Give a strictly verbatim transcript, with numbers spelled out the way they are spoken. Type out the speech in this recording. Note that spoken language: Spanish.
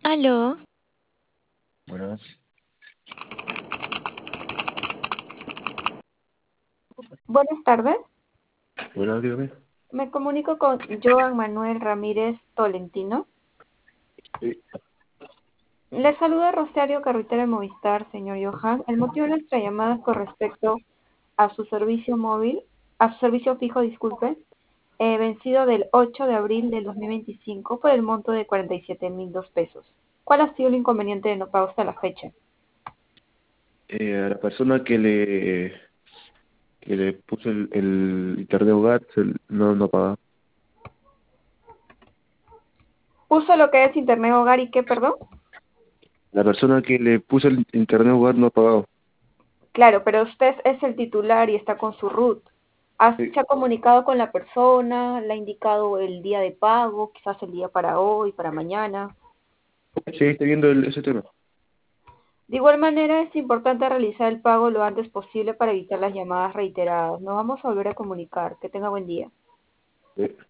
Aló, Buenas. Buenas tardes, Buenas, dígame. me comunico con Joan Manuel Ramírez Tolentino. Sí. Le saluda Rosario Carretera de Movistar, señor Johan. El motivo de nuestra llamada es con respecto a su servicio móvil, a su servicio fijo, disculpe, eh, vencido del ocho de abril del dos mil veinticinco por el monto de cuarenta y siete mil dos pesos. ¿Cuál ha sido el inconveniente de no pago hasta la fecha? Eh, a la persona que le que le puso el, el internet hogar se- no no paga. ¿Puso lo que es Internet Hogar y qué, perdón? La persona que le puso el internet hogar no ha pagado. Claro, pero usted es el titular y está con su root. ¿Ha- Sí, ¿Se ha comunicado con la persona? ¿Le ha indicado el día de pago? Quizás el día para hoy, para mañana. sí, estoy viendo el- ese tema. De igual manera, es importante realizar el pago lo antes posible para evitar las llamadas reiteradas. Nos vamos a volver a comunicar. Que tenga buen día. Sí.